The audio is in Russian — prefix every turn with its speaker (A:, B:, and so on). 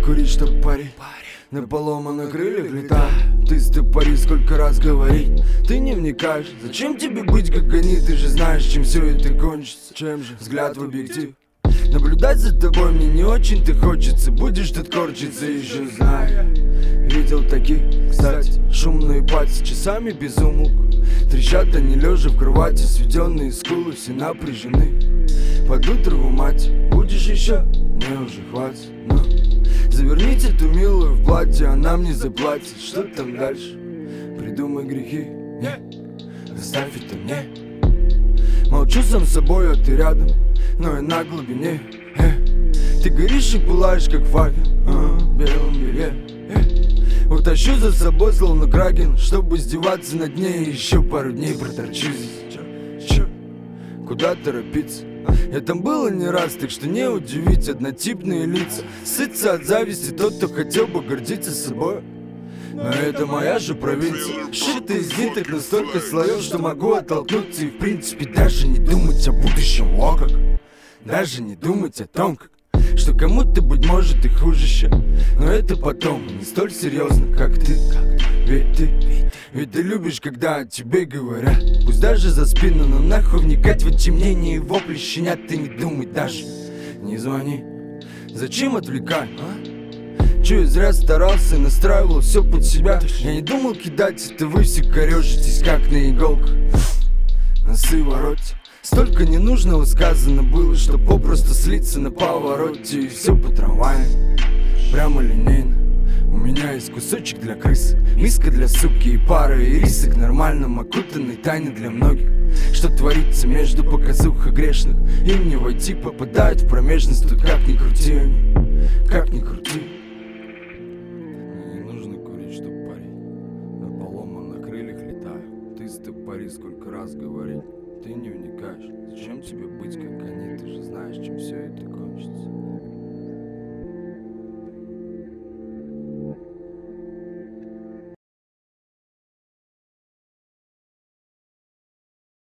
A: курить, чтоб парить. На поломанных крыльях лета. Ты стопори, сколько раз говорить. Ты не вникаешь, зачем тебе быть как они? Ты же знаешь, чем все это кончится. Чем же? Взгляд в объектив. Наблюдать за тобой мне не очень-то хочется. Будешь тут корчиться, еще знаю. Видел таких, кстати, шумные пальцы часами без умолку. Трещат они лежа в кровати, сведенные скулы все напряжены. Под утро в мать, будешь еще? Мне уже хватит, ну. Заверните эту милую в платье, она мне заплатит. Что там дальше? Придумай грехи, не, оставь это мне. Молчу сам с собой, а ты рядом, но я на глубине. Ты горишь и пылаешь, как факел в белом белье. Утащу за собой, словно кракен, чтобы издеваться над ней. Еще пару дней проторчу здесь. Чё? Куда торопиться? Я там было не раз, так что не удивить однотипные лица. Сытся от зависти тот, кто хотел бы гордиться собой. Но это моя же провинция, сшитая из ниток на столько слоев, что могу оттолкнуться и в принципе даже не думать о будущем. О как! Даже не думать о том, как что кому-то, быть может, и хуже ща. Но это потом, не столь серьезно, как ты. Ведь ты любишь, когда о тебе говорят. Пусть даже за спину, но нахуй вникать в эти мнения и вопли щенят. Ты не думай даже, не звони. Зачем отвлекать, а? Че я зря старался и настраивал все под себя. Я не думал кидать это, вы все корежитесь, как на иголках. Носы воротьте. Столько ненужного сказано было, что попросту слиться на повороте. И все по трамваю, прямо линейно. У меня есть кусочек для крысы, миска для суки и пара ирисок. Нормально окутанной тайны для многих. Что творится между показух и грешных. Им не войти, попадают в промежность. Тут как ни крути они, как ни крути. Мне не нужно курить, чтоб парить. На поломанных крыльях летаю. Ты стопори, сколько раз говорить. Ты не вникаешь, зачем тебе быть как они? Ты же знаешь, чем все это кончится.